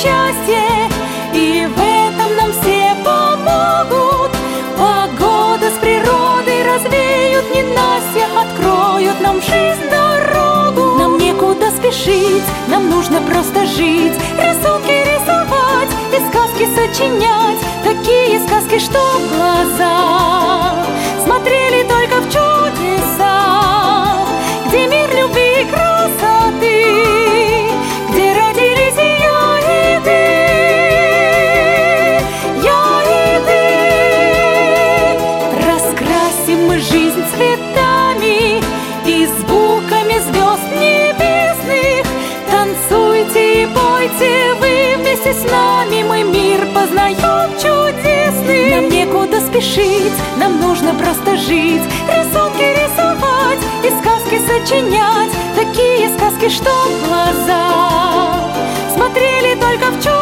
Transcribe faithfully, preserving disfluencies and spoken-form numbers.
счастье, и в этом нам все помогут. Погода с природой развеют ненастье, откроют нам в жизнь дорогу. Нам некуда спешить, нам нужно просто жить, рисунки рисовать и сказки сочинять. Такие сказки, что глаза смотрели только в чудеса, где мир любви и красоты, где родились и я, и ты, я и ты. Раскрасим мы жизнь цветами и звуками звезд небесных. Танцуйте и пойте вы вместе с нами, мы мир познаем чудесный. Нам некуда спешить, нам нужно просто жить, рисунки рисовать и сказки сочинять. Такие сказки, что глаза смотрели только в чудеса,